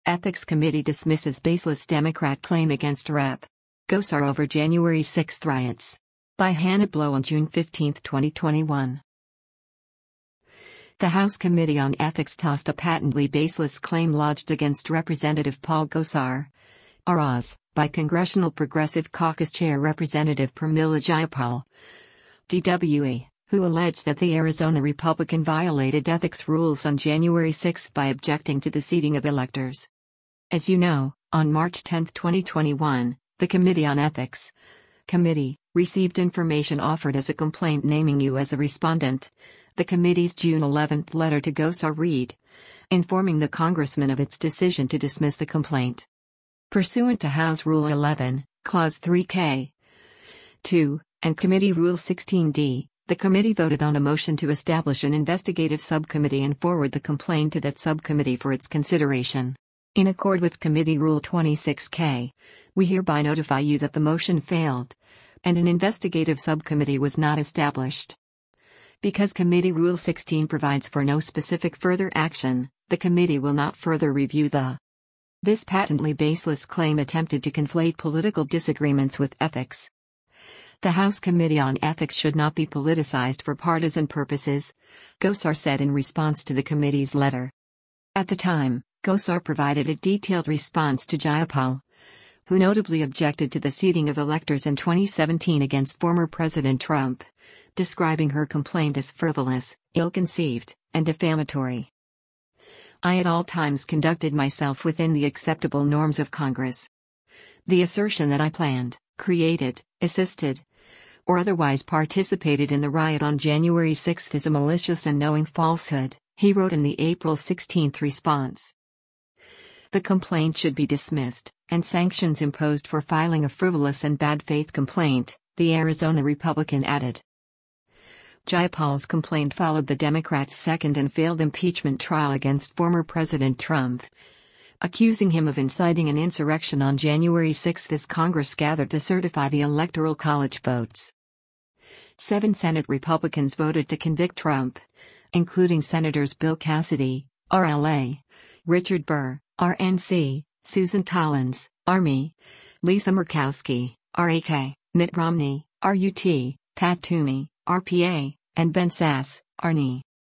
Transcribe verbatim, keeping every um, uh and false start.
Ethics Committee dismisses baseless Democrat claim against Representative Gosar over January sixth riots. By Hannah Blow on June fifteenth, twenty twenty-one. The House Committee on Ethics tossed a patently baseless claim lodged against Representative Paul Gosar, R Oz, by Congressional Progressive Caucus Chair Representative Pramila Jayapal, D W E, who alleged that the Arizona Republican violated ethics rules on January sixth by objecting to the seating of electors. As you know, on March tenth, twenty twenty-one, the Committee on Ethics Committee received information offered as a complaint naming you as a respondent. The committee's June eleventh letter to Gosar read, informing the congressman of its decision to dismiss the complaint. Pursuant to House Rule eleven, Clause three K two, and Committee Rule sixteen D, the committee voted on a motion to establish an investigative subcommittee and forward the complaint to that subcommittee for its consideration. In accord with Committee Rule twenty-six K, we hereby notify you that the motion failed, and an investigative subcommittee was not established. Because Committee Rule sixteen provides for no specific further action, the committee will not further review the. This patently baseless claim attempted to conflate political disagreements with ethics. The House Committee on Ethics should not be politicized for partisan purposes, Gosar said in response to the committee's letter. At the time, Gosar provided a detailed response to Jayapal, who notably objected to the seating of electors in twenty seventeen against former President Trump, describing her complaint as frivolous, ill-conceived, and defamatory. I at all times conducted myself within the acceptable norms of Congress. The assertion that I planned, created, assisted, or otherwise participated in the riot on January sixth is a malicious and knowing falsehood, he wrote in the April sixteenth response. The complaint should be dismissed, and sanctions imposed for filing a frivolous and bad faith complaint, the Arizona Republican added. Jayapal's complaint followed the Democrats' second and failed impeachment trial against former President Trump, accusing him of inciting an insurrection on January sixth as Congress gathered to certify the Electoral College votes. Seven Senate Republicans voted to convict Trump, including Senators Bill Cassidy, R L A, Richard Burr, R N C, Susan Collins, R M E, Lisa Murkowski, R A K, Mitt Romney, R U T, Pat Toomey, R P A, and Ben Sasse, R N E.